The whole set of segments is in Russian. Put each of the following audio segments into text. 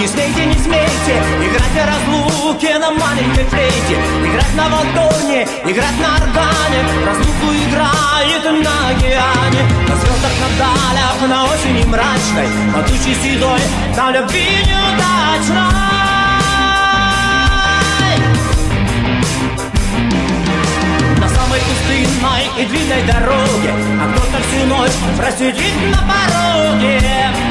смейте, не смейте играть на разлуке на маленькой флейте, играть на вагоне, играть на органе. Разлуку играет на океане, на звездах, на далях, на осени мрачной, на туче седой, на любви неудачной. На самой пустынной и длинной дороге, а кто-то всю ночь просидит на пороге.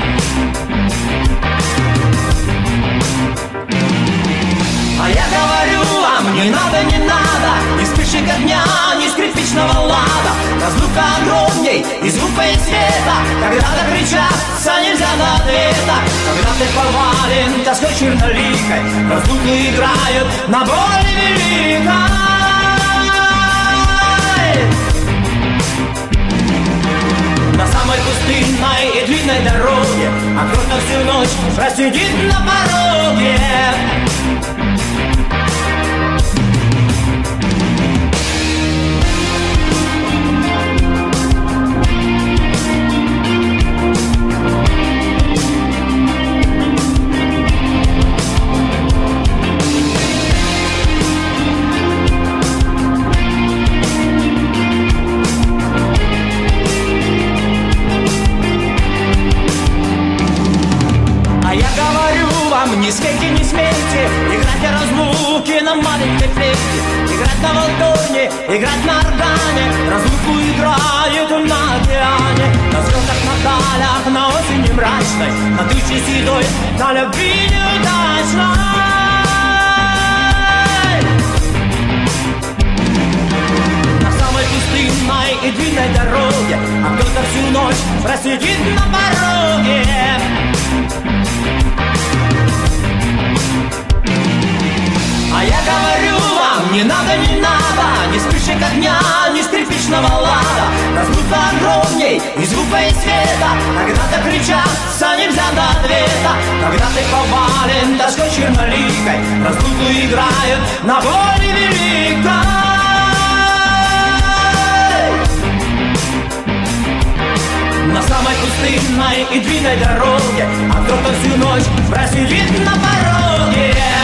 А я говорю вам, не надо, не надо ни вспышек огня, ни скрипичного лада. Разлука огромней и звука и света, когда докричаться нельзя до ответа. Когда ты повален тоской черноликой, разлуку играют на боли великой. На самой пустынной и длинной дороге, а кто-то всю ночь просидит на пороге. Не смейте, не смейте играть на разлуке на маленькой флейте, играть на вагоне, играть на органе. Разлуку играют на океане, на звездах, на далях, на осени мрачной, на туче седой, на любви неудачной. На самой пустынной и длинной дороге, а кто-то всю ночь просидит на пороге. А я говорю вам, не надо, не надо ни вспышек огня, ни скрипичного лада. Разлука огромней и звука и света, когда докричаться нельзя до ответа. Когда ты повален тоской черноликой, разлуку играют на боли великой. На самой пустынной и длинной дороге, а кто-то всю ночь просидит на пороге.